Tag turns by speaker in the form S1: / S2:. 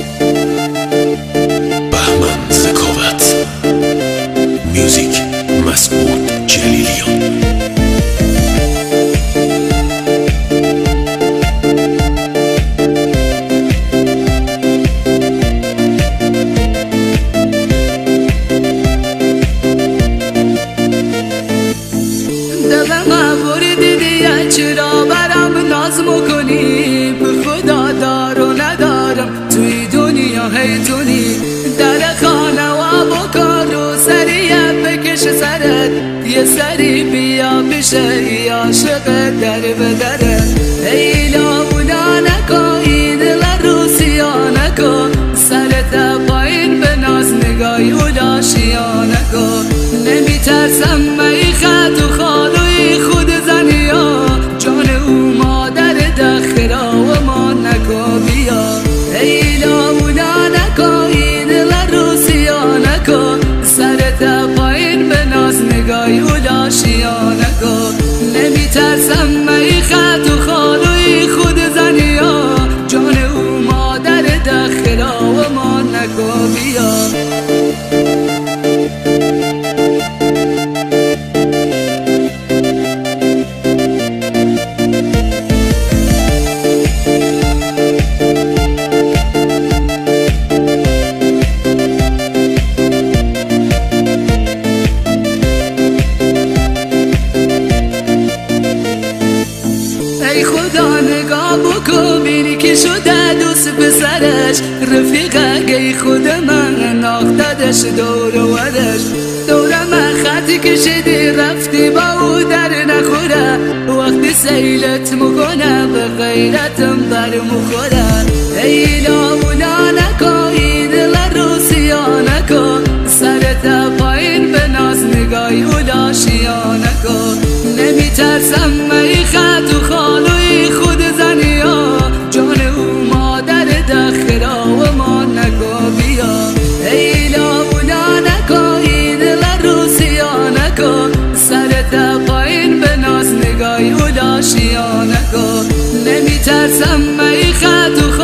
S1: بهمن ذکاوت. میوزیک مسعود جلیلیان.
S2: چرا برام ناز میکنی؟ به خدا دار و ندارم توی دنیا هیتونی. در خانه و بکار و سریع بکش سرت، یه سری بیا بشه ی عاشق در بدره. ای لاولا نکن این دل رو سیا نکن، سرت پایین به ناز نگاهی و لاشیا نکن. نمیترسم می خط و خالوی خود زنیا، جان او مادر دخرا و ما نکو بیا. ای لاولا نکن این دل رو سیا نکن، سرت پایین به ناز نگاهی و لاشیا نکن. نمیترسم می خط و خالوی خود زنیا، جان او مادر دخرا و ما نکو بیا. ای خدا نگاه بکن بینی که شده دوست پسرش، رفیقه ای خود من ناختدش دور و ودش. دور من خطی کشیدی رفتی با او در نخوره، وقتی سیلت مکنه به غیرتم بر مخوره. ای لاولا نکن این دل رو سیا نکن، سرت پایین به ناز نگاهی و لاشیا نکن. نمیترسم می خط و خالوی خود زنیا، جان او مادر دخرا و ما نکو بیا. ای لاولا نکن این دل رو سیا نکن، سرت پایین به ناز نگاهی و لاشیا نکن. نمیترسم می خط و